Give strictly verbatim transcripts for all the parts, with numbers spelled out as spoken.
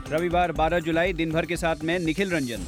रविवार बारह जुलाई, दिन भर के साथ मैं निखिल रंजन।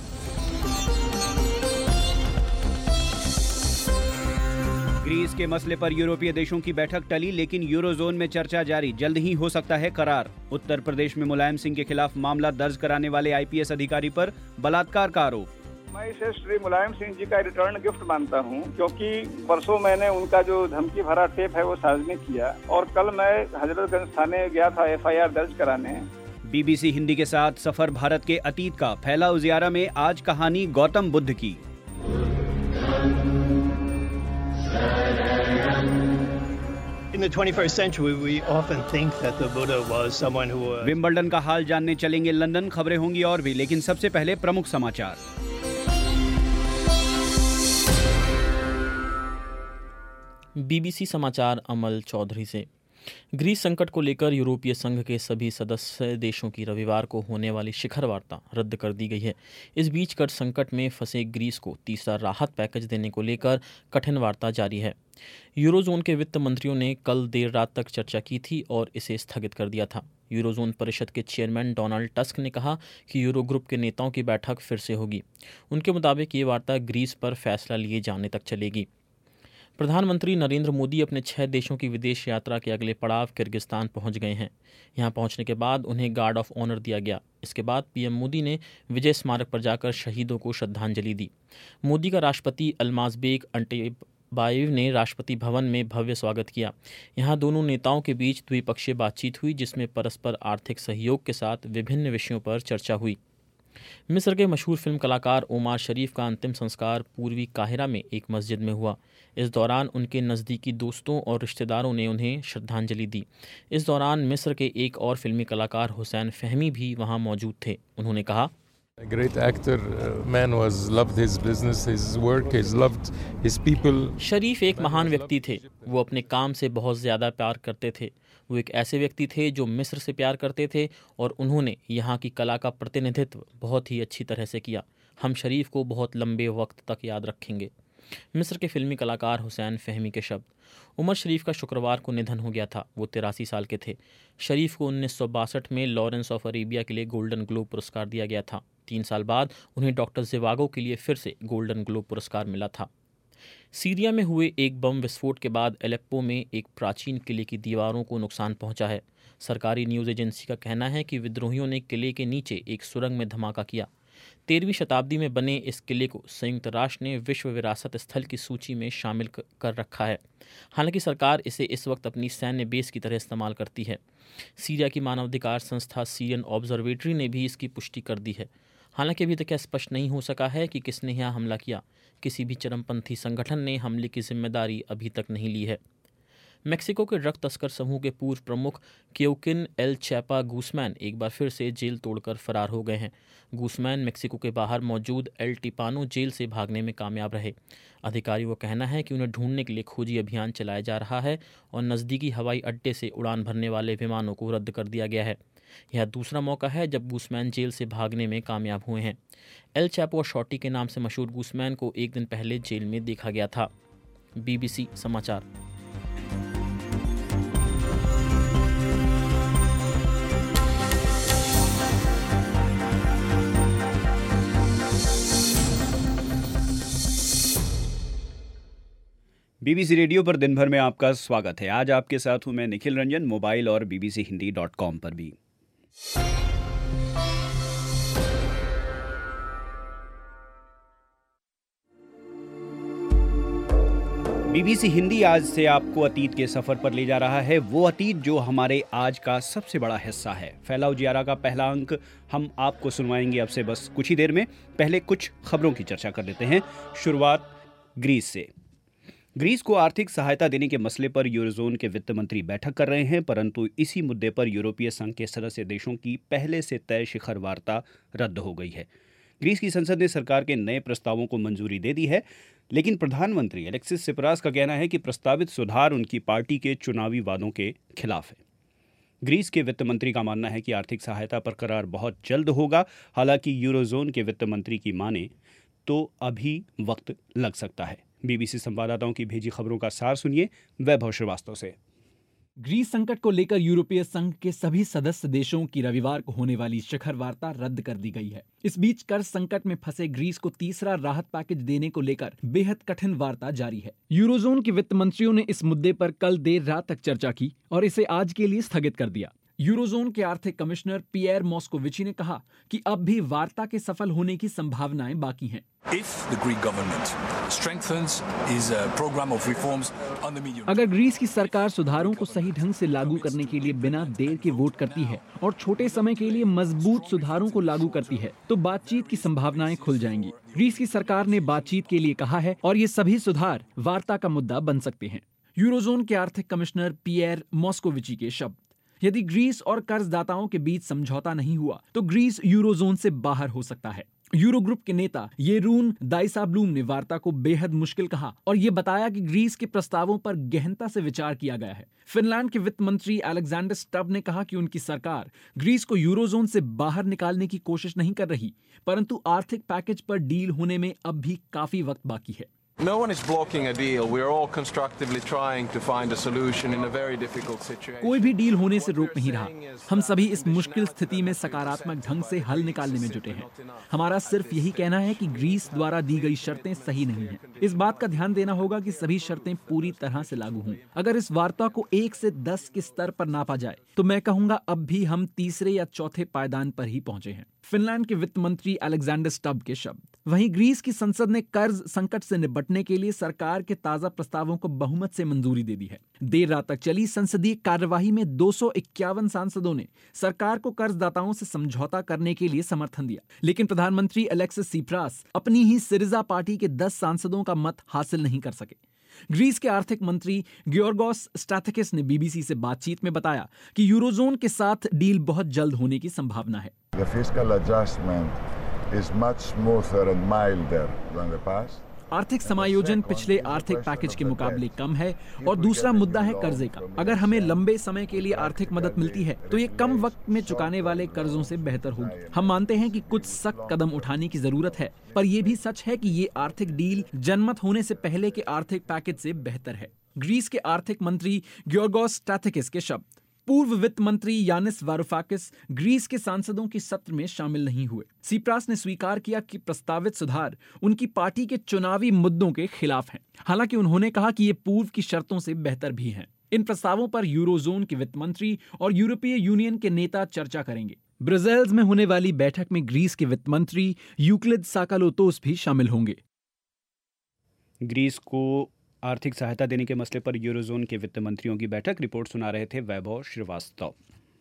ग्रीस के मसले पर यूरोपीय देशों की बैठक टली, लेकिन यूरोजोन में चर्चा जारी। जल्द ही हो सकता है करार। उत्तर प्रदेश में मुलायम सिंह के खिलाफ मामला दर्ज कराने वाले आईपीएस अधिकारी पर बलात्कार का आरोप। मैं इसे श्री मुलायम सिंह जी का रिटर्न गिफ्ट मानता हूं, क्योंकि परसों मैंने उनका जो धमकी भरा टेप है वो सार्वजनिक किया और कल मैं हजरतगंज थाने गया था एफआईआर दर्ज कराने। बीबीसी हिंदी के साथ सफर भारत के अतीत का। फैला उजियारा में आज कहानी गौतम बुद्ध की। In the twenty-first century, we often think that the Buddha was someone who was... Wimbledon का हाल जानने चलेंगे लंदन। खबरें होंगी और भी, लेकिन सबसे पहले प्रमुख समाचार। बीबीसी समाचार अमल चौधरी से। ग्रीस संकट को लेकर यूरोपीय संघ के सभी सदस्य देशों की रविवार को होने वाली शिखर वार्ता रद्द कर दी गई है। इस बीच कर संकट में फंसे ग्रीस को तीसरा राहत पैकेज देने को लेकर कठिन वार्ता जारी है। यूरोजोन के वित्त मंत्रियों ने कल देर रात तक चर्चा की थी और इसे स्थगित कर दिया था। यूरोजोन परिषद के चेयरमैन डोनाल्ड टस्क ने कहा कि यूरो ग्रुप के नेताओं की बैठक फिर से होगी। उनके मुताबिक ये वार्ता ग्रीस पर फैसला लिए जाने तक चलेगी। प्रधानमंत्री नरेंद्र मोदी अपने छह देशों की विदेश यात्रा के अगले पड़ाव किर्गिस्तान पहुंच गए हैं। यहां पहुंचने के बाद उन्हें गार्ड ऑफ ऑनर दिया गया। इसके बाद पीएम मोदी ने विजय स्मारक पर जाकर शहीदों को श्रद्धांजलि दी। मोदी का राष्ट्रपति अल्माज़बेक अंटेबाएव ने राष्ट्रपति भवन में भव्य स्वागत किया। यहां दोनों नेताओं के बीच द्विपक्षीय बातचीत हुई, जिसमें परस्पर आर्थिक सहयोग के साथ विभिन्न विषयों पर चर्चा हुई। मिस्र के मशहूर फिल्म कलाकार ओमार शरीफ का अंतिम संस्कार पूर्वी काहिरा में एक मस्जिद में हुआ। इस दौरान उनके नज़दीकी दोस्तों और रिश्तेदारों ने उन्हें श्रद्धांजलि दी। इस दौरान मिस्र के एक और फिल्मी कलाकार हुसैन फहमी भी वहां मौजूद थे। उन्होंने कहा, A great actor, uh, man was loved his business, his work, he loved his people. शरीफ एक महान व्यक्ति थे। वो अपने काम से बहुत ज़्यादा प्यार करते थे। वो एक ऐसे व्यक्ति थे जो मिस्र से प्यार करते थे और उन्होंने यहाँ की कला का प्रतिनिधित्व बहुत ही अच्छी तरह से किया। हम शरीफ को बहुत लंबे वक्त तक याद रखेंगे। मिस्र के फिल्मी कलाकार हुसैन फहमी के शब्द। उमर शरीफ का शुक्रवार को निधन हो गया था। वो तिरासी साल के थे। शरीफ को उन्नीस सौ बासठ में लॉरेंस ऑफ अरेबिया के लिए गोल्डन ग्लोब पुरस्कार दिया गया था। तीन साल बाद उन्हें डॉक्टर जिवागो के लिए फिर से गोल्डन ग्लोब पुरस्कार मिला था। सीरिया में हुए एक बम विस्फोट के बाद एलेप्पो में एक प्राचीन किले की दीवारों को नुकसान पहुंचा है। सरकारी न्यूज़ एजेंसी का कहना है कि विद्रोहियों ने किले के नीचे एक सुरंग में धमाका किया। तेरहवीं शताब्दी में बने इस किले को संयुक्त राष्ट्र ने विश्व विरासत स्थल की सूची में शामिल कर रखा है। हालांकि सरकार इसे इस वक्त अपनी सैन्य बेस की तरह इस्तेमाल करती है। सीरिया की मानवाधिकार संस्था सीरियन ऑब्जर्वेटरी ने भी इसकी पुष्टि कर दी है। हालांकि अभी तक यह स्पष्ट नहीं हो सका है कि किसने यहाँ हमला किया। किसी भी चरमपंथी संगठन ने हमले की जिम्मेदारी अभी तक नहीं ली है। मेक्सिको के ड्रग तस्कर समूह के पूर्व प्रमुख क्योकिन एल चैपा गूसमैन एक बार फिर से जेल तोड़कर फरार हो गए हैं। गूसमैन मेक्सिको के बाहर मौजूद एल टिपानो जेल से भागने में कामयाब रहे। अधिकारियों का कहना है कि उन्हें ढूंढने के लिए खोजी अभियान चलाया जा रहा है और नज़दीकी हवाई अड्डे से उड़ान भरने वाले विमानों को रद्द कर दिया गया है। यह दूसरा मौका है जब गूसमैन जेल से भागने में कामयाब हुए हैं। एल चैपो और शॉटी के नाम से मशहूर गूसमैन को एक दिन पहले जेल में देखा गया था। बीबीसी समाचार। बीबीसी रेडियो पर दिन भर में आपका स्वागत है। आज आपके साथ हूं मैं निखिल रंजन, मोबाइल और बीबीसी हिंदी डॉट कॉम पर भी। बीबीसी हिंदी आज से आपको अतीत के सफर पर ले जा रहा है। वो अतीत जो हमारे आज का सबसे बड़ा हिस्सा है। फैला उजियारा का पहला अंक हम आपको सुनवाएंगे अब से बस कुछ ही देर में। पहले कुछ खबरों की चर्चा कर लेते हैं। शुरुआत ग्रीस से। ग्रीस को आर्थिक सहायता देने के मसले पर यूरोजोन के वित्त मंत्री बैठक कर रहे हैं, परंतु इसी मुद्दे पर यूरोपीय संघ के सदस्य देशों की पहले से तय शिखर वार्ता रद्द हो गई है। ग्रीस की संसद ने सरकार के नए प्रस्तावों को मंजूरी दे दी है, लेकिन प्रधानमंत्री अलेक्सिस सिप्रास का कहना है कि प्रस्तावित सुधार उनकी पार्टी के चुनावी वादों के खिलाफ है। ग्रीस के वित्त मंत्री का मानना है कि आर्थिक सहायता पर करार बहुत जल्द होगा। हालांकि यूरोजोन के वित्त मंत्री की माने तो अभी वक्त लग सकता है। बीबीसी संवाददाताओं की भेजी खबरों का सार सुनिए वैभव श्रीवास्तव से। ग्रीस संकट को लेकर यूरोपीय संघ के सभी सदस्य देशों की रविवार को होने वाली शिखर वार्ता रद्द कर दी गई है। इस बीच कर्ज संकट में फंसे ग्रीस को तीसरा राहत पैकेज देने को लेकर बेहद कठिन वार्ता जारी है। यूरोजोन के वित्त मंत्रियों ने इस मुद्दे पर कल देर रात तक चर्चा की और इसे आज के लिए स्थगित कर दिया। यूरोजोन के आर्थिक कमिश्नर पियर मॉस्कोविची ने कहा कि अब भी वार्ता के सफल होने की संभावनाएं बाकी हैं। अगर ग्रीस की सरकार सुधारों को सही ढंग से लागू करने के लिए बिना देर के वोट करती है और छोटे समय के लिए मजबूत सुधारों को लागू करती है तो बातचीत की संभावनाएं खुल जाएंगी। ग्रीस की सरकार ने बातचीत के लिए कहा है और ये सभी सुधार वार्ता का मुद्दा बन सकते हैं। यूरोजोन के आर्थिक कमिश्नर पियर मॉस्कोविची के शब्द। यदि ग्रीस और कर्जदाताओं के बीच समझौता नहीं हुआ तो ग्रीस यूरोजोन से बाहर हो सकता है। यूरो ग्रुप के नेता येरून डाइसाब्लूम ने वार्ता को बेहद मुश्किल कहा और ये बताया कि ग्रीस के प्रस्तावों पर गहनता से विचार किया गया है। फिनलैंड के वित्त मंत्री अलेक्जेंडर स्टब ने कहा कि उनकी सरकार ग्रीस को यूरोजोन से बाहर निकालने की कोशिश नहीं कर रही, परंतु आर्थिक पैकेज पर डील होने में अब भी काफी वक्त बाकी है। No one is blocking a deal. We are all constructively trying to find a solution in a very difficult situation. कोई भी डील होने से रोक नहीं रहा। हम सभी इस मुश्किल स्थिति में सकारात्मक ढंग से हल निकालने में जुटे हैं। हमारा सिर्फ यही कहना है कि ग्रीस द्वारा दी गई शर्तें सही नहीं हैं। इस बात का ध्यान देना होगा कि सभी शर्तें पूरी तरह से लागू हों। अगर इस वार्ता को एक से दस के स्तर पर नापा जाए तो मैं कहूंगा अब भी हम तीसरे या चौथे पायदान पर ही पहुंचे हैं। फिनलैंड के वित्त मंत्री अलेक्जेंडर स्टब के शब्द। वहीं ग्रीस की संसद ने कर्ज संकट से निपटने के लिए सरकार के ताजा प्रस्तावों को बहुमत से मंजूरी दे दी है। देर रात तक चली संसदीय कार्यवाही में दो सौ इक्यावन सांसदों ने सरकार को कर्जदाताओं से समझौता करने के लिए समर्थन दिया, लेकिन प्रधानमंत्री अलेक्सिस सिप्रास अपनी ही सिरिजा पार्टी के दस सांसदों का मत हासिल नहीं कर सके। ग्रीस के आर्थिक मंत्री गियोर्गोस स्टैथिकिस ने बीबीसी से बातचीत में बताया कि यूरोजोन के साथ डील बहुत जल्द होने की संभावना है। The fiscal adjustment is much smoother and milder than the past. आर्थिक समायोजन पिछले आर्थिक पैकेज के मुकाबले कम है और दूसरा मुद्दा है कर्जे का। अगर हमें लंबे समय के लिए आर्थिक मदद मिलती है तो ये कम वक्त में चुकाने वाले कर्जों से बेहतर होगी। हम मानते हैं कि कुछ सख्त कदम उठाने की जरूरत है, पर यह भी सच है कि ये आर्थिक डील जनमत होने से पहले के आर्थिक पैकेज से बेहतर है। ग्रीस के आर्थिक मंत्री गियोर्गोस स्टैथिकिस के शब्द। पूर्व वित्त मंत्री यानिस वारूफाकिस ग्रीस के सांसदों के सत्र में शामिल नहीं हुए। सिप्रास ने स्वीकार किया कि प्रस्तावित सुधार उनकी पार्टी के चुनावी मुद्दों के खिलाफ हैं। हालांकि उन्होंने कहा कि ये पूर्व की शर्तों से बेहतर भी हैं। इन प्रस्तावों पर यूरोजोन के वित्त मंत्री और यूरोपीय यूनियन के नेता चर्चा करेंगे। ब्रसेल्स में होने वाली बैठक में ग्रीस के वित्त मंत्री यूक्लिद साकालोतोस भी शामिल होंगे। ग्रीस को आर्थिक सहायता देने के मसले पर यूरोजोन के वित्त मंत्रियों की बैठक। रिपोर्ट सुना रहे थे वैभव श्रीवास्तव।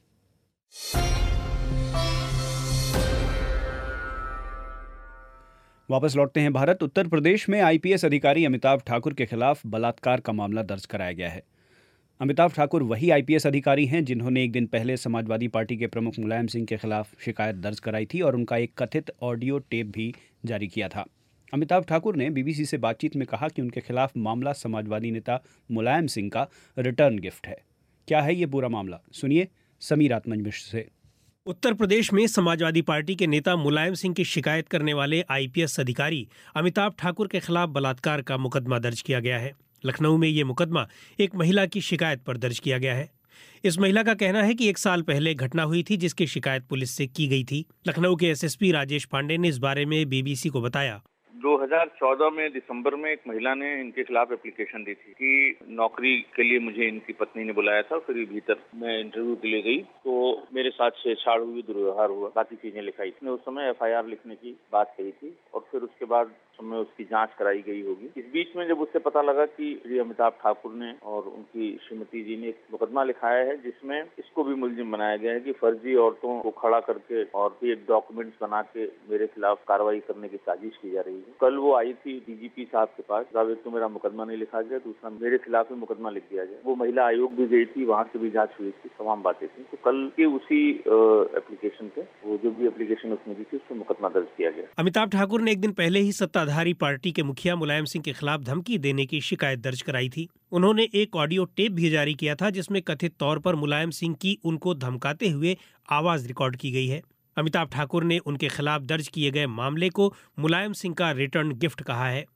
वापस लौटते हैं भारत। उत्तर प्रदेश में आईपीएस अधिकारी अमिताभ ठाकुर के खिलाफ बलात्कार का मामला दर्ज कराया गया है। अमिताभ ठाकुर वही आईपीएस अधिकारी हैं जिन्होंने एक दिन पहले समाजवादी पार्टी के प्रमुख मुलायम सिंह के खिलाफ शिकायत दर्ज कराई थी और उनका एक कथित ऑडियो टेप भी जारी किया था। अमिताभ ठाकुर ने बीबीसी से बातचीत में कहा कि उनके खिलाफ मामला समाजवादी नेता मुलायम सिंह का रिटर्न गिफ्ट है। क्या है ये पूरा मामला, सुनिए समीर आत्मज मिश्र से। उत्तर प्रदेश में समाजवादी पार्टी के नेता मुलायम सिंह की शिकायत करने वाले आईपीएस अधिकारी अमिताभ ठाकुर के खिलाफ बलात्कार का मुकदमा दर्ज किया गया है। लखनऊ में ये मुकदमा एक महिला की शिकायत पर दर्ज किया गया है। इस महिला का कहना है कि एक साल पहले घटना हुई थी जिसकी शिकायत पुलिस से की गई थी। लखनऊ के एसएसपी राजेश पांडे ने इस बारे में बीबीसी को बताया। दो हज़ार चौदह में दिसंबर में एक महिला ने इनके खिलाफ एप्लीकेशन दी थी कि नौकरी के लिए मुझे इनकी पत्नी ने बुलाया था। फिर भीतर मैं इंटरव्यू के लिए गई तो मेरे साथ छेड़छाड़ हुई, दुर्व्यवहार हुआ, बाकी चीजें लिखाई। उसने उस समय एफआईआर लिखने की बात कही थी और फिर उसके बाद समय उसकी जांच कराई गई होगी। इस बीच में जब उससे पता लगा कि श्री अमिताभ ठाकुर ने और उनकी श्रीमती जी ने एक मुकदमा लिखाया है जिसमें इसको भी मुलजिम बनाया गया है कि फर्जी औरतों को खड़ा करके और भी एक डॉक्यूमेंट्स बना के मेरे खिलाफ कार्रवाई करने की साजिश की जा रही है। कल वो आई थी डीजीपी साहब के पास, जब एक तो मेरा मुकदमा नहीं लिखा गया, दूसरा मेरे खिलाफ भी मुकदमा लिख दिया गया। वो महिला आयोग भी गई थी, वहाँ से भी जांच हुई थी, तमाम बातें थी। तो कल के उसी एप्लीकेशन पे वो जो भी एप्लीकेशन उसने दी थी उस पर मुकदमा दर्ज किया गया। अमिताभ ठाकुर ने एक दिन पहले ही सत्ताधारी पार्टी के मुखिया मुलायम सिंह के खिलाफ धमकी देने की शिकायत दर्ज कराई थी। उन्होंने एक ऑडियो टेप भी जारी किया था जिसमें कथित तौर पर मुलायम सिंह की उनको धमकाते हुए आवाज रिकॉर्ड की गई है। अमिताभ ठाकुर ने उनके खिलाफ दर्ज किए गए मामले को मुलायम सिंह का रिटर्न गिफ्ट कहा है।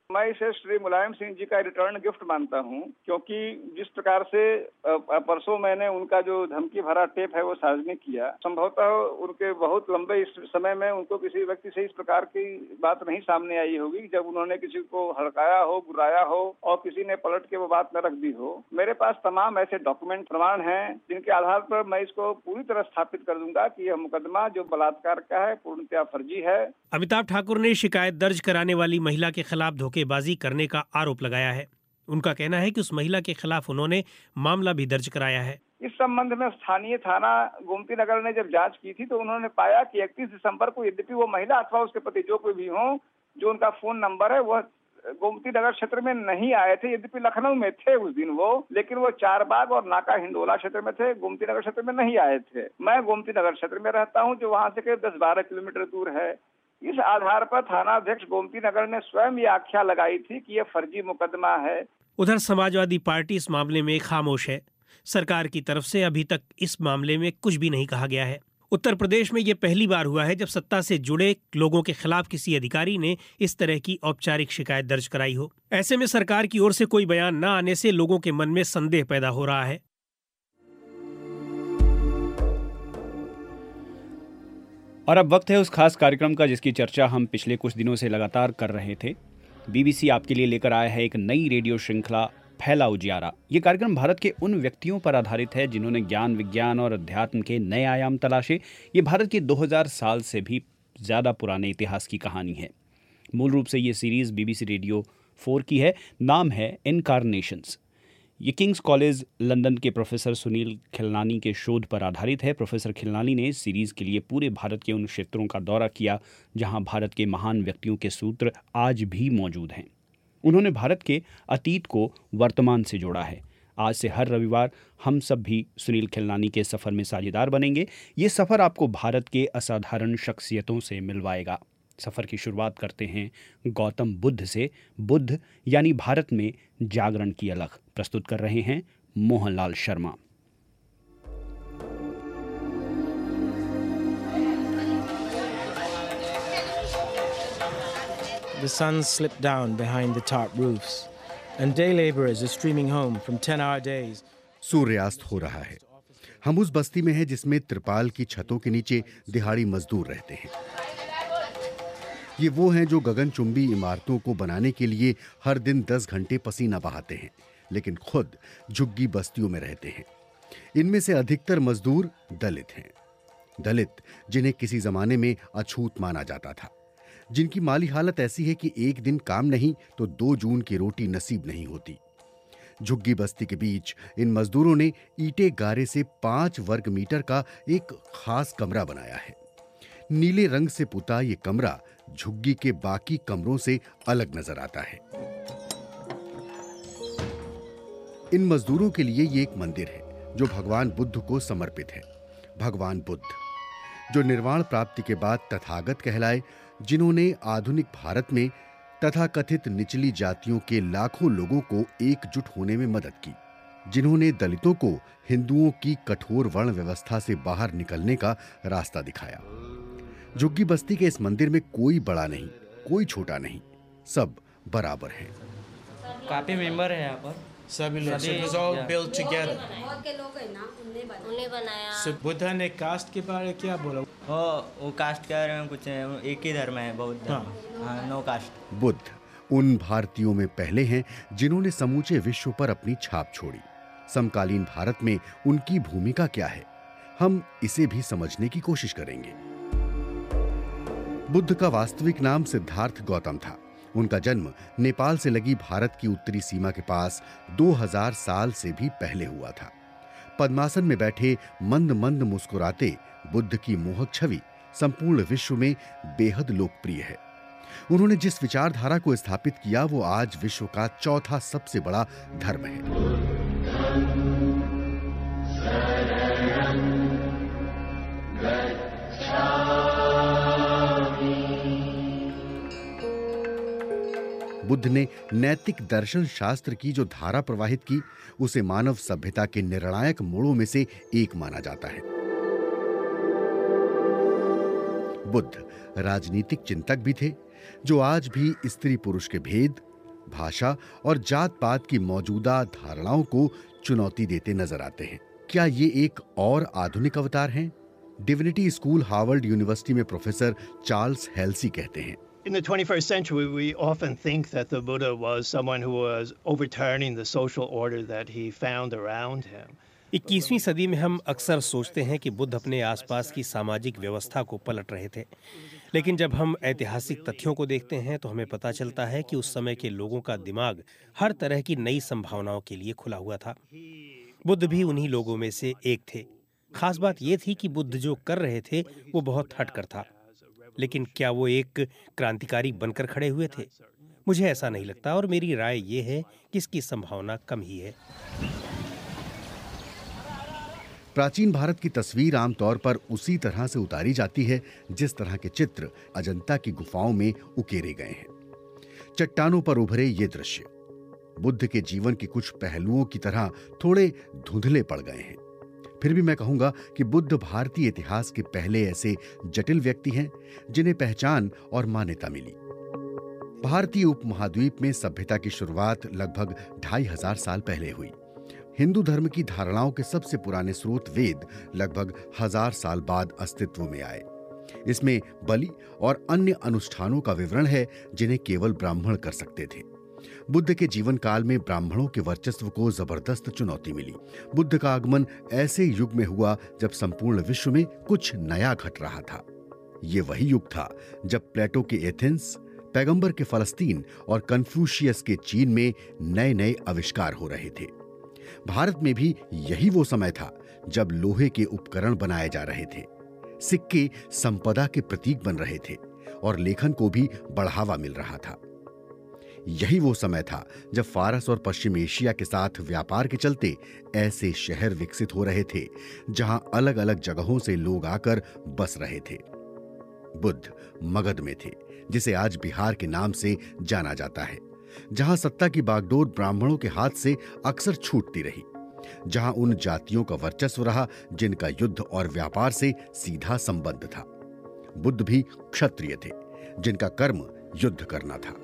मैं इसे श्री मुलायम सिंह जी का रिटर्न गिफ्ट मानता हूं, क्योंकि जिस प्रकार से परसों मैंने उनका जो धमकी भरा टेप है वो सार्वजनिक किया, संभवतः उनके बहुत लंबे इस समय में उनको किसी व्यक्ति से इस प्रकार की बात नहीं सामने आई होगी जब उन्होंने किसी को हड़काया हो, बुलाया हो और किसी ने पलट के वो बात न रख दी हो। मेरे पास तमाम ऐसे डॉक्यूमेंट प्रमाण हैं जिनके आधार पर मैं इसको पूरी तरह स्थापित कर दूंगा कि यह मुकदमा जो बलात्कार का है पूर्णतया फर्जी है। अमिताभ ठाकुर ने शिकायत दर्ज कराने वाली महिला के खिलाफ धोखेबाजी करने का आरोप लगाया है। उनका कहना है कि उस महिला के खिलाफ उन्होंने मामला भी दर्ज कराया है। इस संबंध में स्थानीय थाना गोमती नगर ने जब जांच की थी तो उन्होंने पाया कि इकतीस दिसंबर को यद्यपि वो महिला अथवा उसके पति जो कोई भी हो, जो उनका फोन नंबर है वह गोमती नगर क्षेत्र में नहीं आए थे, यद्यपि लखनऊ में थे उस दिन वो, लेकिन वो चार बाग और नाका हिंडोला क्षेत्र में थे, गोमती नगर क्षेत्र में नहीं आए थे। मैं गोमती नगर क्षेत्र में रहता हूँ जो वहाँ से करीब दस बारह किलोमीटर दूर है। इस आधार पर थाना अध्यक्ष गोमती नगर ने स्वयं ये आख्या लगाई थी कि यह फर्जी मुकदमा है। उधर समाजवादी पार्टी इस मामले में खामोश है। सरकार की तरफ से अभी तक इस मामले में कुछ भी नहीं कहा गया है। उत्तर प्रदेश में ये पहली बार हुआ है जब सत्ता से जुड़े लोगों के खिलाफ किसी अधिकारी ने इस तरह की औपचारिक शिकायत दर्ज कराई हो। ऐसे में सरकार की ओर से कोई बयान न आने से लोगों के मन में संदेह पैदा हो रहा है। और अब वक्त है उस खास कार्यक्रम का जिसकी चर्चा हम पिछले कुछ दिनों से लगातार कर रहे थे। बीबीसी आपके लिए लेकर आया है एक नई रेडियो श्रृंखला फैला उजियारा। ये कार्यक्रम भारत के उन व्यक्तियों पर आधारित है जिन्होंने ज्ञान, विज्ञान और अध्यात्म के नए आयाम तलाशे। ये भारत के दो हज़ार साल से भी ज़्यादा पुराने इतिहास की कहानी है। मूल रूप से ये सीरीज़ बीबीसी रेडियो फोर की है। नाम है इनकारनेशंस। ये किंग्स कॉलेज लंदन के प्रोफेसर सुनील खिलनानी के शोध पर आधारित है। प्रोफेसर खिलनानी ने इस सीरीज़ के लिए पूरे भारत के उन क्षेत्रों का दौरा किया जहां भारत के महान व्यक्तियों के सूत्र आज भी मौजूद हैं। उन्होंने भारत के अतीत को वर्तमान से जोड़ा है। आज से हर रविवार हम सब भी सुनील खिलनानी के सफ़र में साझेदार बनेंगे। ये सफ़र आपको भारत के असाधारण शख्सियतों से मिलवाएगा। सफ़र की शुरुआत करते हैं गौतम बुद्ध से। बुद्ध यानी भारत में जागरण की अलख प्रस्तुत कर रहे हैं Mohanlal Sharma. The sun slipped down behind the tarp roofs, and day laborers are streaming home from ten-hour days. सूर्यास्त हो रहा है। हम उस बस्ती में हैं जिसमें त्रिपाल की छतों के नीचे दिहाड़ी मजदूर रहते हैं। ये वो हैं जो गगनचुंबी इमारतों को बनाने के लिए हर दिन दस घंटे पसीना बहाते हैं, लेकिन खुद झुग्गी बस्तियों में रहते हैं। इनमें से अधिकतर मजदूर दलित हैं। दलित जिन्हें किसी जमाने में अछूत माना जाता था, जिनकी माली हालत ऐसी है कि एक दिन काम नहीं तो दो जून की रोटी नसीब नहीं होती। झुग्गी बस्ती के बीच इन मजदूरों ने ईंटे गारे से पांच वर्ग मीटर का एक खास कमरा बनाया है। नीले रंग से पुता ये कमरा झुग्गी के बाकी कमरों से अलग नजर आता है। इन मजदूरों के लिए ये एक मंदिर है जो भगवान बुद्ध को समर्पित है। भगवान बुद्ध जो निर्वाण प्राप्ति के बाद तथागत कहलाए, जिन्होंने आधुनिक भारत में तथाकथित निचली जातियों के लाखों लोगों को एकजुट होने में मदद की, जिन्होंने दलितों को हिंदुओं की कठोर वर्ण व्यवस्था से बाहर निकलने का रास्ता दिखाया। झुग्गी बस्ती के इस मंदिर में कोई बड़ा नहीं, कोई छोटा नहीं, सब बराबर हैं। काफी मेंबर है यहाँ पर सभी लोग। So it was all built together. उन्हें बनाया। So बुद्ध ने कास्ट के बारे में क्या बोला? वो वो कास्ट के बारे में कुछ एक ही धर्म है, बौद्ध धर्म। हाँ, नो कास्ट। बुद्ध उन भारतीयों में पहले हैं जिन्होंने समूचे विश्व पर अपनी छाप छोड़ी। समकालीन भारत में उनकी भूमिका क्या है, हम इसे भी समझने की कोशिश करेंगे। बुद्ध का वास्तविक नाम सिद्धार्थ गौतम था। उनका जन्म नेपाल से लगी भारत की उत्तरी सीमा के पास दो हज़ार साल से भी पहले हुआ था। पद्मासन में बैठे मंद मंद मुस्कुराते बुद्ध की मोहक छवि संपूर्ण विश्व में बेहद लोकप्रिय है। उन्होंने जिस विचारधारा को स्थापित किया वो आज विश्व का चौथा सबसे बड़ा धर्म है। बुद्ध ने नैतिक दर्शन शास्त्र की जो धारा प्रवाहित की, उसे मानव सभ्यता के निर्णायक मोड़ों में से एक माना जाता है। बुद्ध राजनीतिक चिंतक भी थे, जो आज भी स्त्री पुरुष के भेद, भाषा और जात पात की मौजूदा धारणाओं को चुनौती देते नजर आते हैं। क्या ये एक और आधुनिक अवतार हैं? डिविनिटी स्कूल हार्वर्ड यूनिवर्सिटी में प्रोफेसर चार्ल्स हेल्सी कहते हैं, In the twenty-first century, we often think that the Buddha was someone who was overturning the social order that he found around him. इक्कीसवीं सदी में हम अक्सर सोचते हैं कि बुद्ध अपने आसपास की सामाजिक व्यवस्था को पलट रहे थे, लेकिन जब हम ऐतिहासिक तथ्यों को देखते हैं तो हमें पता चलता है कि उस समय के लोगों का दिमाग हर तरह की नई संभावनाओं के लिए खुला हुआ था। बुद्ध भी उन्हीं लोगों में से एक थे। खास बात यह थी कि बुद्ध जो कर रहे थे वो बहुत हटकर था, लेकिन क्या वो एक क्रांतिकारी बनकर खड़े हुए थे? मुझे ऐसा नहीं लगता, और मेरी राय ये है कि इसकी संभावना कम ही है। प्राचीन भारत की तस्वीर आमतौर पर उसी तरह से उतारी जाती है जिस तरह के चित्र अजंता की गुफाओं में उकेरे गए हैं। चट्टानों पर उभरे ये दृश्य बुद्ध के जीवन के कुछ पहलुओं की तरह थोड़े धुंधले पड़ गए हैं। फिर भी मैं कहूंगा कि बुद्ध भारतीय इतिहास के पहले ऐसे जटिल व्यक्ति हैं जिन्हें पहचान और मान्यता मिली। भारतीय उपमहाद्वीप में सभ्यता की शुरुआत लगभग ढाई हजार साल पहले हुई। हिंदू धर्म की धारणाओं के सबसे पुराने स्रोत वेद लगभग हजार साल बाद अस्तित्व में आए। इसमें बलि और अन्य अनुष्ठानों का विवरण है जिन्हें केवल ब्राह्मण कर सकते थे। बुद्ध के जीवन काल में ब्राह्मणों के वर्चस्व को जबरदस्त चुनौती मिली। बुद्ध का आगमन ऐसे युग में हुआ जब संपूर्ण विश्व में कुछ नया घट रहा था। ये वही युग था जब प्लेटो के एथेंस, पैगंबर के फलस्तीन और कन्फ्यूशियस के चीन में नए नए आविष्कार हो रहे थे। भारत में भी यही वो समय था जब लोहे के उपकरण बनाए जा रहे थे, सिक्के संपदा के प्रतीक बन रहे थे और लेखन को भी बढ़ावा मिल रहा था। यही वो समय था जब फारस और पश्चिम एशिया के साथ व्यापार के चलते ऐसे शहर विकसित हो रहे थे जहां अलग अलग जगहों से लोग आकर बस रहे थे। बुद्ध मगध में थे, जिसे आज बिहार के नाम से जाना जाता है, जहां सत्ता की बागडोर ब्राह्मणों के हाथ से अक्सर छूटती रही, जहां उन जातियों का वर्चस्व रहा जिनका युद्ध और व्यापार से सीधा संबंध था। बुद्ध भी क्षत्रिय थे, जिनका कर्म युद्ध करना था।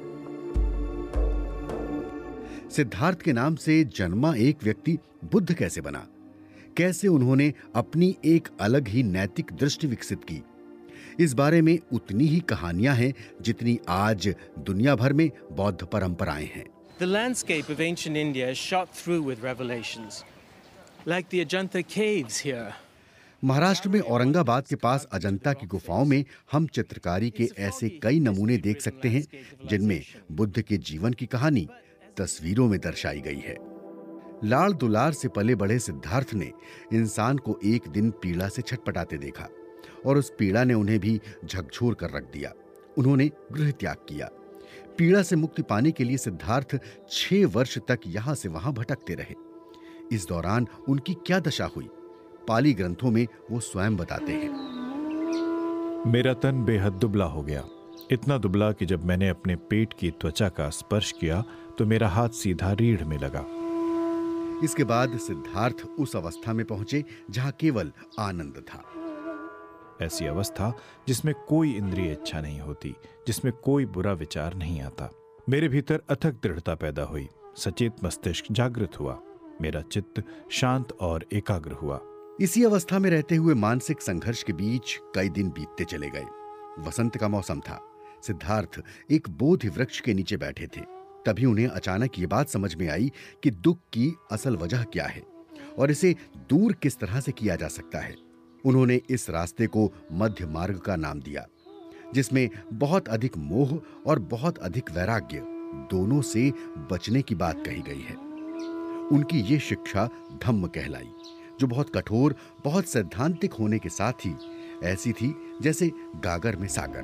सिद्धार्थ के नाम से जन्मा एक व्यक्ति बुद्ध कैसे बना? कैसे उन्होंने अपनी एक अलग ही नैतिक दृष्टि विकसित की? इस बारे में उतनी ही कहानियां हैं जितनी आज दुनिया भर में बौद्ध परंपराएं हैं। The landscape of ancient India is shot through with revelations, like the Ajanta caves here. Maharashtra में औरंगाबाद के पास अजंता की गुफाओं में हम चित्रकारी के ऐसे कई नमूने देख सकते हैं जिनमें बुद्ध के जीवन की कहानी तस्वीरों में दर्शाई गई है। लाड़ दुलार से पले बड़े सिद्धार्थ ने इंसान को एक दिन पीड़ा से छटपटाते देखा और उस पीड़ा ने उन्हें भी झकझोर कर रख दिया। उन्होंने गृह त्याग किया। पीड़ा से मुक्ति पाने के लिए सिद्धार्थ छह वर्ष तक यहां से वहां भटकते रहे। इस दौरान उनकी क्या दशा हुई, पाली ग्रंथों में वो स्वयं बताते हैं। मेरा तन बेहद दुबला हो गया, इतना दुबला कि जब मैंने अपने पेट की त्वचा का स्पर्श किया तो मेरा हाथ सीधा रीढ़ में लगा। इसके बाद सिद्धार्थ उस अवस्था में पहुंचे जहां केवल आनंद था। ऐसी अवस्था जिसमें कोई इंद्रिय इच्छा नहीं होती, जिसमें कोई बुरा विचार नहीं आता। मेरे भीतर अथक दृढ़ता पैदा हुई, सचेत मस्तिष्क जागृत हुआ, मेरा चित्त शांत और एकाग्र हुआ। इसी अवस्था में रहते हुए मानसिक संघर्ष के बीच कई दिन बीतते चले गए। वसंत का मौसम था। सिद्धार्थ एक बोधि वृक्ष के नीचे बैठे थे। तभी उन्हें अचानक ये बात समझ में आई कि दुख की असल वजह क्या है और इसे दूर किस तरह से किया जा सकता है। उन्होंने इस रास्ते को मध्य मार्ग का नाम दिया, जिसमें बहुत अधिक मोह और बहुत अधिक वैराग्य दोनों से बचने की बात कही गई है। उनकी ये शिक्षा धम्म कहलाई, जो बहुत कठोर, बहुत सैद्धांतिक होने के साथ ही ऐसी थी जैसे गागर में सागर।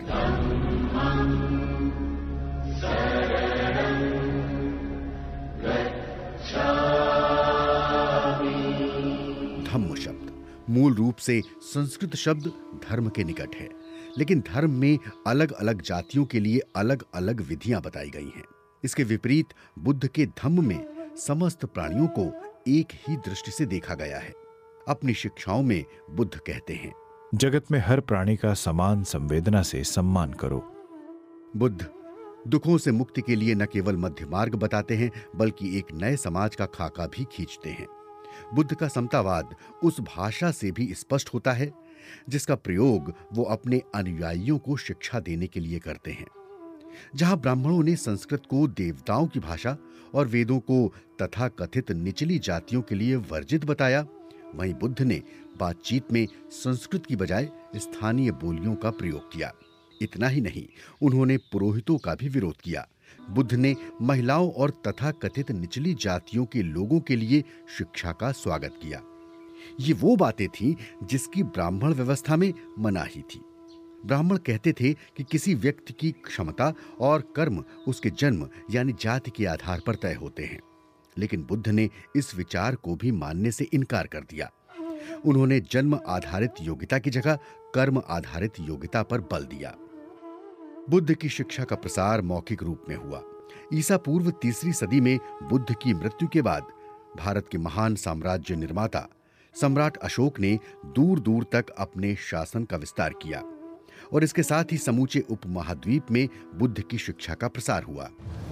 धम्म शब्द मूल रूप से संस्कृत शब्द धर्म के निकट है, लेकिन धर्म में अलग अलग जातियों के लिए अलग अलग विधियां बताई गई हैं। इसके विपरीत बुद्ध के धम्म में समस्त प्राणियों को एक ही दृष्टि से देखा गया है। अपनी शिक्षाओं में बुद्ध कहते हैं, जगत में हर प्राणी का समान संवेदना से सम्मान करो। बुद्ध दुखों से मुक्ति के लिए न केवल मध्य मार्ग बताते हैं बल्कि एक नए समाज का खाका भी खींचते हैं। बुद्ध का समतावाद उस भाषा से भी स्पष्ट होता है जिसका प्रयोग वो अपने अनुयायियों को शिक्षा देने के लिए करते हैं। जहां ब्राह्मणों ने संस्कृत को देवताओं की भाषा और वेदों को तथाकथित निचली जातियों के लिए वर्जित बताया, वहीं बुद्ध ने बातचीत में संस्कृत की बजाय स्थानीय बोलियों का प्रयोग किया। इतना ही नहीं, उन्होंने पुरोहितों का भी विरोध किया। बुद्ध ने महिलाओं और तथाकथित निचली जातियों के लोगों के लिए शिक्षा का स्वागत किया। ये वो बातें थीं जिसकी ब्राह्मण व्यवस्था में मनाही थी। ब्राह्मण कहते थे कि किसी व्यक्ति की क्षमता और कर्म उसके जन्म यानी जाति के आधार पर तय होते हैं, लेकिन बुद्ध ने इस विचार को भी मानने से इनकार कर दिया। उन्होंने जन्म आधारित योग्यता की जगह कर्म आधारित योग्यता पर बल दिया। बुद्ध की शिक्षा का प्रसार मौखिक रूप में हुआ। ईसा पूर्व तीसरी सदी में बुद्ध की मृत्यु के बाद भारत के महान साम्राज्य निर्माता सम्राट अशोक ने दूर दूर तक अपने शासन का विस्तार किया और इसके साथ ही समूचे उपमहाद्वीप में बुद्ध की शिक्षा का प्रसार हुआ।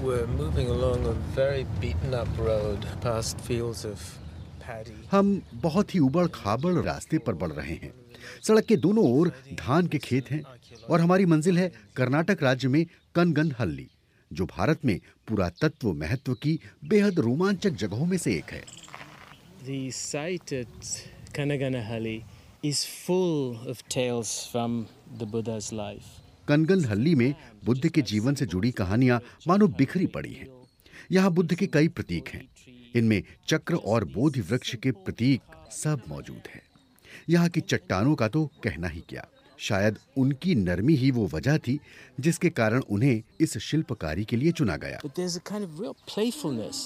हम बहुत ही उबड़ खाबड़ रास्ते पर बढ़ रहे हैं। सड़क के दोनों ओर धान के खेत हैं और हमारी मंजिल है कर्नाटक राज्य में कनगनहल्ली, जो भारत में पुरातत्व महत्व की बेहद रोमांचक जगहों में से एक है। The site at Kanaganahalli is full of tales from the Buddha's life. कनगनहल्ली में बुद्ध के जीवन से जुड़ी कहानियां मानो बिखरी पड़ी हैं। यहाँ बुद्ध के कई प्रतीक हैं। इनमें चक्र और बोधि वृक्ष के प्रतीक सब मौजूद हैं। यहाँ की चट्टानों का तो कहना ही क्या, शायद उनकी नरमी ही वो वजह थी जिसके कारण उन्हें इस शिल्पकारी के लिए चुना गया। But there's a kind of real playfulness.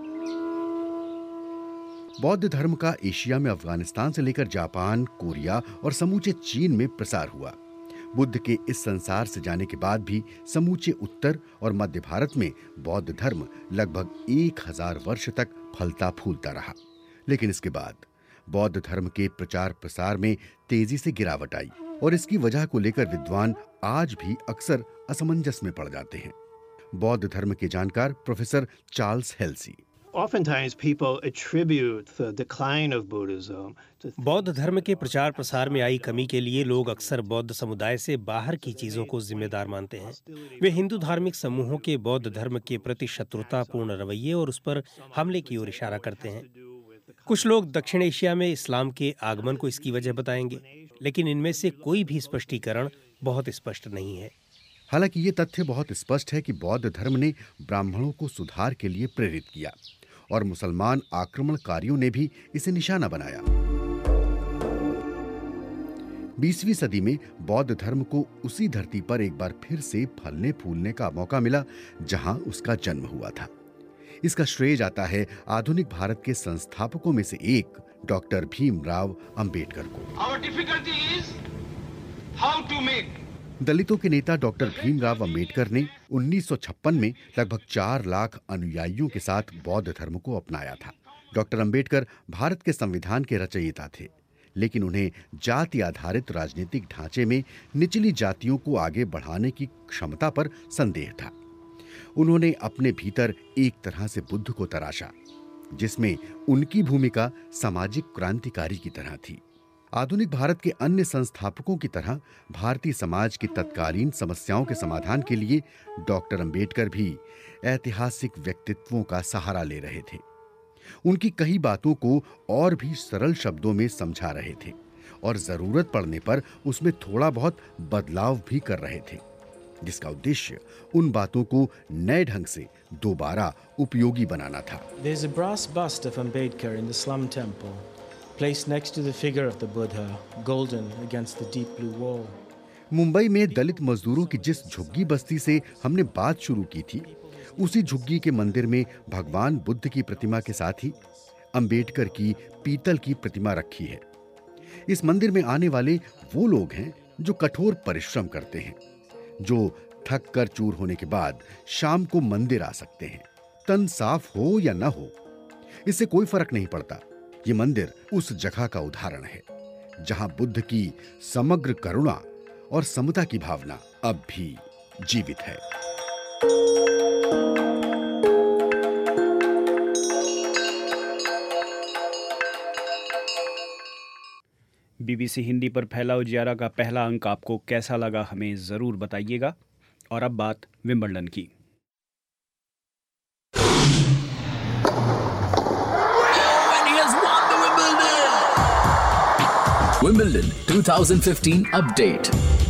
बौद्ध धर्म का एशिया में अफगानिस्तान से लेकर जापान, कोरिया और समूचे चीन में प्रसार हुआ। बुद्ध के इस संसार से जाने के बाद भी समूचे उत्तर और मध्य भारत में बौद्ध धर्म लगभग एक हजार वर्ष तक फलता फूलता रहा। लेकिन इसके बाद बौद्ध धर्म के प्रचार प्रसार में तेजी से गिरावट आई और इसकी वजह को लेकर विद्वान आज भी अक्सर असमंजस में पड़ जाते हैं। बौद्ध धर्म के जानकार professor Charles Hallisey. Oftentimes people attribute the decline of Buddhism to बौद्ध धर्म के प्रचार प्रसार में आई कमी के लिए लोग अक्सर बौद्ध समुदाय से बाहर की चीजों को जिम्मेदार मानते हैं। वे हिंदू धार्मिक समूहों के बौद्ध धर्म के प्रति शत्रुतापूर्ण रवैये और उस पर हमले की ओर इशारा करते हैं। कुछ लोग दक्षिण एशिया में इस्लाम के आगमन को इसकी वजह बताएंगे, लेकिन इनमें से कोई भी स्पष्टीकरण बहुत स्पष्ट नहीं है। हालांकि ये तथ्य बहुत स्पष्ट है कि बौद्ध धर्म ने ब्राह्मणों को सुधार के लिए प्रेरित किया और मुसलमान आक्रमणकारियों ने भी इसे निशाना बनाया। बीसवीं सदी में बौद्ध धर्म को उसी धरती पर एक बार फिर से फलने फूलने का मौका मिला जहां उसका जन्म हुआ था। इसका श्रेय जाता है आधुनिक भारत के संस्थापकों में से एक डॉक्टर भीमराव अंबेडकर को। Our difficulty is how to make दलितों के नेता डॉक्टर भीमराव अंबेडकर ने उन्नीस सौ छप्पन में लगभग चार लाख अनुयायियों के साथ बौद्ध धर्म को अपनाया था। डॉक्टर अंबेडकर भारत के संविधान के रचयिता थे, लेकिन उन्हें जाति आधारित राजनीतिक ढांचे में निचली जातियों को आगे बढ़ाने की क्षमता पर संदेह था। उन्होंने अपने भीतर एक तरह से बुद्ध को तराशा, जिसमें उनकी भूमिका सामाजिक क्रांतिकारी की तरह थी। आधुनिक भारत के अन्य संस्थापकों की तरह भारतीय समाज की तत्कालीन समस्याओं के समाधान के लिए डॉक्टर अंबेडकर भी ऐतिहासिक व्यक्तित्वों का सहारा ले रहे थे। उनकी कई बातों को और भी सरल शब्दों में समझा रहे थे और जरूरत पड़ने पर उसमें थोड़ा बहुत बदलाव भी कर रहे थे, जिसका उद्देश्य उन बातों को नए ढंग से दोबारा उपयोगी बनाना था। There's a brass bust of Ambedkar in the slum temple, placed next to the figure of the Buddha, golden against the deep blue wall. Mumbai में दलित मजदूरों की जिस झुग्गी बस्ती से हमने बात शुरू की थी, उसी झुग्गी के मंदिर में भगवान बुद्ध की प्रतिमा के साथ ही अंबेडकर की पीतल की प्रतिमा रखी है। इस मंदिर में आने वाले वो लोग हैं जो कठोर परिश्रम करते हैं, जो थक कर चूर होने के बाद शाम को मंदिर आ सकते हैं। तन साफ हो या ना हो, इससे कोई फर्क नहीं पड़ता। ये मंदिर उस जगह का उदाहरण है जहां बुद्ध की समग्र करुणा और समता की भावना अब भी जीवित है। बीबीसी हिंदी पर फैला उजियारा का पहला अंक आपको कैसा लगा हमें ज़रूर बताइएगा। और अब बात विंबलडन की। Wimbledon twenty fifteen update।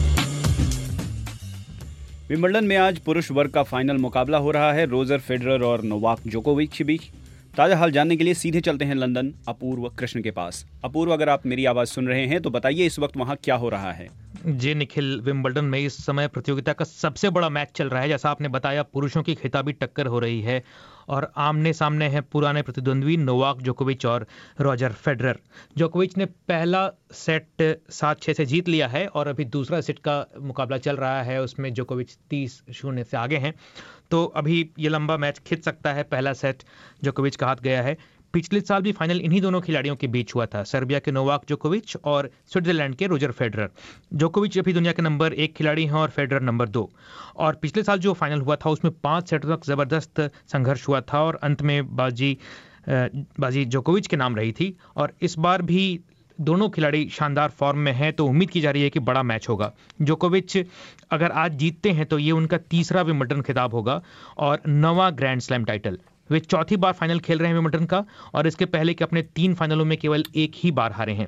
Wimbledon में आज पुरुष वर्ग का फाइनल मुकाबला हो रहा है रोजर फेडरर और नोवाक जोकोविच के बीच। ताज़ा हाल जानने के लिए सीधे चलते हैं लंदन अपूर्व कृष्ण के पास। अपूर्व, अगर आप मेरी आवाज़ सुन रहे हैं तो बताइए इस वक्त वहाँ क्या हो रहा है। जी निखिल, विंबलडन में इस समय प्रतियोगिता का सबसे बड़ा मैच चल रहा है। जैसा आपने बताया, पुरुषों की खिताबी टक्कर हो रही है और आमने सामने हैं पुराने प्रतिद्वंद्वी नोवाक जोकोविच और रॉजर फेडरर। जोकोविच ने पहला सेट सात छः से जीत लिया है और अभी दूसरा सेट का मुकाबला चल रहा है, उसमें जोकोविच तीस शून्य से आगे हैं। तो अभी ये लंबा मैच खिंच सकता है। पहला सेट जोकोविच का हाथ गया है। पिछले साल भी फाइनल इन्हीं दोनों खिलाड़ियों के बीच हुआ था, सर्बिया के नोवाक जोकोविच और स्विट्जरलैंड के रोजर फेडरर। जोकोविच अभी दुनिया के नंबर एक खिलाड़ी हैं और फेडरर नंबर दो। और पिछले साल जो फाइनल हुआ था उसमें पाँच सेट तक जबरदस्त संघर्ष हुआ था और अंत में बाजी बाजी जोकोविच के नाम रही थी। और इस बार भी दोनों खिलाड़ी शानदार फॉर्म में हैं, तो उम्मीद की जा रही है कि बड़ा मैच होगा। जोकोविच अगर आज जीतते हैं तो ये उनका तीसरा विंबलडन खिताब होगा और नवा ग्रैंड स्लैम टाइटल। वे चौथी बार फाइनल खेल रहे हैं विंबलडन का और इसके पहले के अपने तीन फाइनलों में केवल एक ही बार हारे हैं।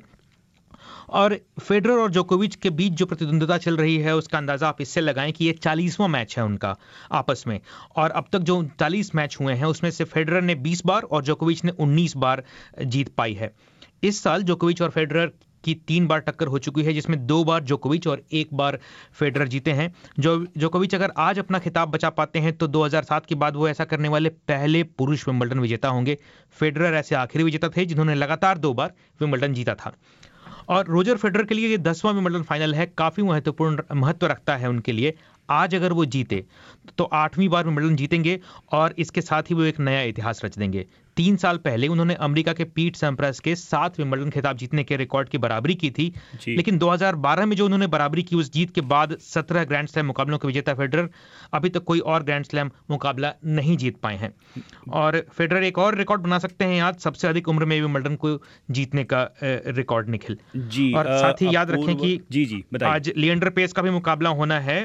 और फेडरर और जोकोविच के बीच जो प्रतिद्वंद्विता चल रही है उसका अंदाजा आप इससे लगाएं कि ये चालीसवां मैच है उनका आपस में। और अब तक जो चालीस मैच हुए हैं उसमें से फेडरर ने बीस बार और जोकोविच ने उन्नीस बार जीत पाई है। इस साल जोकोविच और फेडरर की तीन बार टक्कर हो चुकी है, जिसमें दो बार जोकोविच और एक बार फेडरर जीते हैं। जो जोकोविच अगर आज अपना खिताब बचा पाते हैं तो दो हज़ार सात के बाद वो ऐसा करने वाले पहले पुरुष विंबलडन विजेता होंगे। फेडरर ऐसे आखिरी विजेता थे जिन्होंने लगातार दो बार विंबलडन जीता था। और रोजर फेडरर के लिए ये दसवां विंबलडन फाइनल है, काफी महत्वपूर्ण महत्व रखता है उनके लिए। आज अगर वो जीते तो आठवीं बार विंबलडन जीतेंगे और इसके साथ ही वो एक नया इतिहास रच देंगे। तीन साल पहले उन्होंने अमेरिका के पीट सैम्प्रास के सात विंबलडन खिताब जीतने के रिकॉर्ड की बराबरी की थी, लेकिन दो हज़ार बारह में जो उन्होंने बराबरी की उस जीत के बाद सत्रह ग्रैंड स्लैम मुकाबलों के विजेता फेडरर अभी तक कोई और ग्रैंड स्लैम मुकाबला नहीं जीत पाए हैं। और फेडरर एक और रिकॉर्ड बना सकते हैं, आज सबसे अधिक उम्र में विंबलडन को जीतने का रिकॉर्ड निखिल जी। और साथ ही याद रखें कि जी जी आज लिएंडर पेस का भी मुकाबला होना है।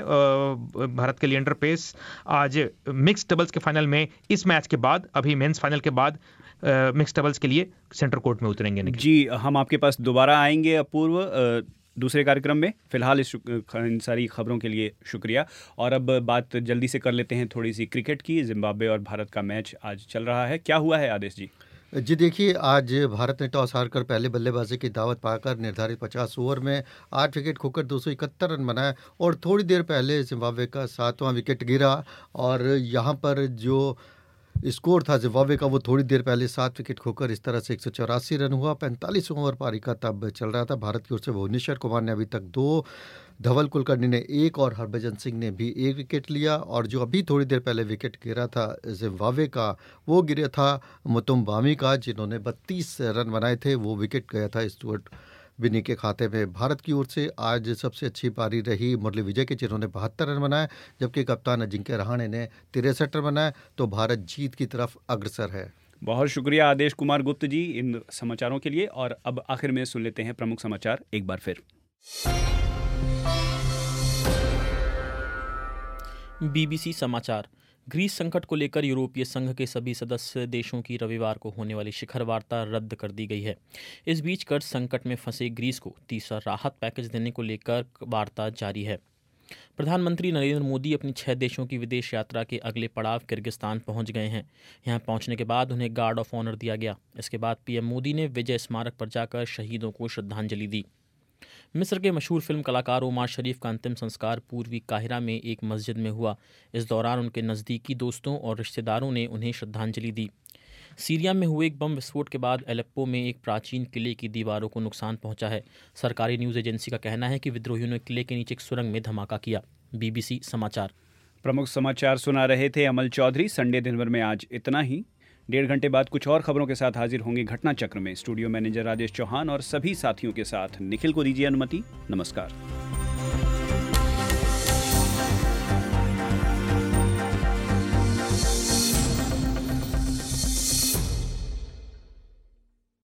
भारत के लिएंडर पेस आज मिक्स डबल्स के फाइनल में इस मैच के बाद, अभी मेंस फाइनल के बाद मिक्स डबल्स के लिए सेंटर कोर्ट में उतरेंगे। जी, हम आपके पास दोबारा आएंगे अपूर्व दूसरे कार्यक्रम में। फिलहाल इस इन सारी खबरों के लिए शुक्रिया। और अब बात जल्दी से कर लेते हैं थोड़ी सी क्रिकेट की। जिम्बाब्वे और भारत का मैच आज चल रहा है, क्या हुआ है आदेश जी? जी देखिए, आज भारत ने टॉस हारकर पहले बल्लेबाजी की दावत पाकर निर्धारित पचास ओवर में आठ विकेट खोकर दो सौ इकहत्तर रन बनाए और थोड़ी देर पहले जिम्बाब्वे का सातवां विकेट गिरा। और यहाँ पर जो स्कोर था जिम्बाब्वे का वो थोड़ी देर पहले सात विकेट खोकर इस तरह से एक सौ चौरासी रन हुआ। पैंतालीस ओवर पारी का तब चल रहा था। भारत की ओर से भुवनेश्वर कुमार ने अभी तक दो, धवल कुलकर्णी ने एक और हरभजन सिंह ने भी एक विकेट लिया। और जो अभी थोड़ी देर पहले विकेट गिरा था जिम्बाब्वे का, वो गिरा था मुतुम्बामी का, जिन्होंने बत्तीस रन बनाए थे। वो विकेट गया था स्टुअर्ट बिनी के खाते में। भारत की ओर से आज सबसे अच्छी पारी रही मुरली विजय की, जिन्होंने बहत्तर रन बनाए, जबकि कप्तान अजिंक्य रहाणे ने तिरसठ रन बनाए। तो भारत जीत की तरफ अग्रसर है। बहुत शुक्रिया आदेश कुमार गुप्त जी इन समाचारों के लिए। और अब आखिर में सुन लेते हैं प्रमुख समाचार एक बार फिर। बीबीसी समाचार। ग्रीस संकट को लेकर यूरोपीय संघ के सभी सदस्य देशों की रविवार को होने वाली शिखर वार्ता रद्द कर दी गई है। इस बीच कर्ज संकट में फंसे ग्रीस को तीसरा राहत पैकेज देने को लेकर वार्ता जारी है। प्रधानमंत्री नरेंद्र मोदी अपनी छह देशों की विदेश यात्रा के अगले पड़ाव किर्गिस्तान पहुंच गए हैं। यहां पहुंचने के बाद उन्हें गार्ड ऑफ ऑनर दिया गया। इसके बाद पीएम मोदी ने विजय स्मारक पर जाकर शहीदों को श्रद्धांजलि दी। मिस्र के मशहूर फिल्म कलाकार ओमार शरीफ का अंतिम संस्कार पूर्वी काहिरा में एक मस्जिद में हुआ। इस दौरान उनके नज़दीकी दोस्तों और रिश्तेदारों ने उन्हें श्रद्धांजलि दी। सीरिया में हुए एक बम विस्फोट के बाद एलेप्पो में एक प्राचीन किले की दीवारों को नुकसान पहुंचा है। सरकारी न्यूज़ एजेंसी का कहना है कि विद्रोहियों ने किले के नीचे एक सुरंग में धमाका किया। बीबीसी समाचार। प्रमुख समाचार सुना रहे थे अमल चौधरी। संडे दिन भर में आज इतना ही। डेढ़ घंटे बाद कुछ और खबरों के साथ हाजिर होंगे घटना चक्र में। स्टूडियो मैनेजर राजेश चौहान और सभी साथियों के साथ निखिल को दीजिए अनुमति। नमस्कार।